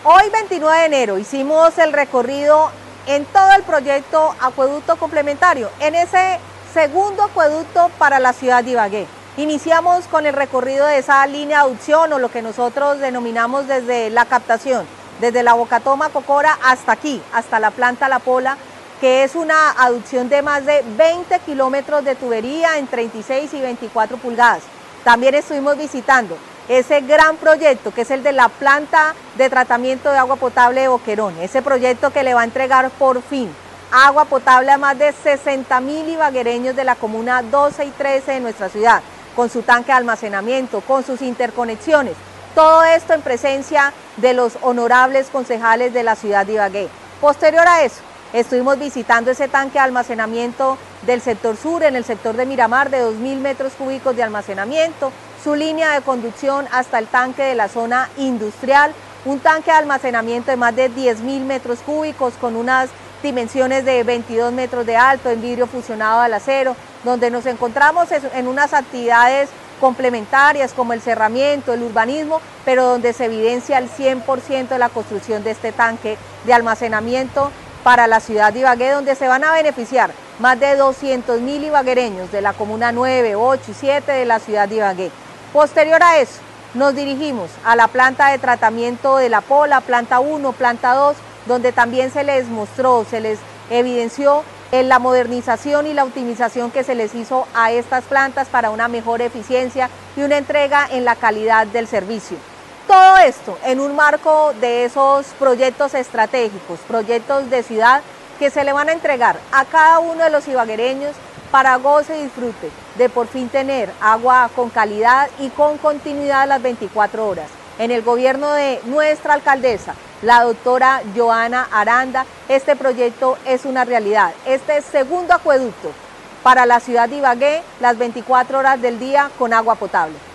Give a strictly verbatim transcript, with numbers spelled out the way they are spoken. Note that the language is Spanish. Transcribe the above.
Hoy, veintinueve de enero, hicimos el recorrido en todo el proyecto Acueducto Complementario, en ese segundo acueducto para la ciudad de Ibagué. Iniciamos con el recorrido de esa línea de aducción, o lo que nosotros denominamos desde la captación, desde la Bocatoma Cocora hasta aquí, hasta la planta La Pola, que es una aducción de más de veinte kilómetros de tubería en treinta y seis y veinticuatro pulgadas. También estuvimos visitando ese gran proyecto que es el de la planta de tratamiento de agua potable de Boquerón, ese proyecto que le va a entregar por fin agua potable a más de sesenta mil ibaguereños de la comuna doce y trece de nuestra ciudad, con su tanque de almacenamiento, con sus interconexiones, todo esto en presencia de los honorables concejales de la ciudad de Ibagué. Posterior a eso, estuvimos visitando ese tanque de almacenamiento del sector sur, en el sector de Miramar, de dos mil metros cúbicos de almacenamiento, su línea de conducción hasta el tanque de la zona industrial, un tanque de almacenamiento de más de diez mil metros cúbicos con unas dimensiones de veintidós metros de alto, en vidrio fusionado al acero, donde nos encontramos en unas actividades complementarias como el cerramiento, el urbanismo, pero donde se evidencia el cien por ciento de la construcción de este tanque de almacenamiento para la ciudad de Ibagué, donde se van a beneficiar más de doscientos mil ibaguereños de la comuna nueve, ocho y siete de la ciudad de Ibagué. Posterior a eso, nos dirigimos a la planta de tratamiento de La Pola, planta uno, planta dos, donde también se les mostró, se les evidenció en la modernización y la optimización que se les hizo a estas plantas para una mejor eficiencia y una entrega en la calidad del servicio. Todo esto en un marco de esos proyectos estratégicos, proyectos de ciudad que se le van a entregar a cada uno de los ibaguereños para goce y disfrute de por fin tener agua con calidad y con continuidad las veinticuatro horas. En el gobierno de nuestra alcaldesa, la doctora Joana Aranda, este proyecto es una realidad. Este segundo acueducto para la ciudad de Ibagué, las veinticuatro horas del día con agua potable.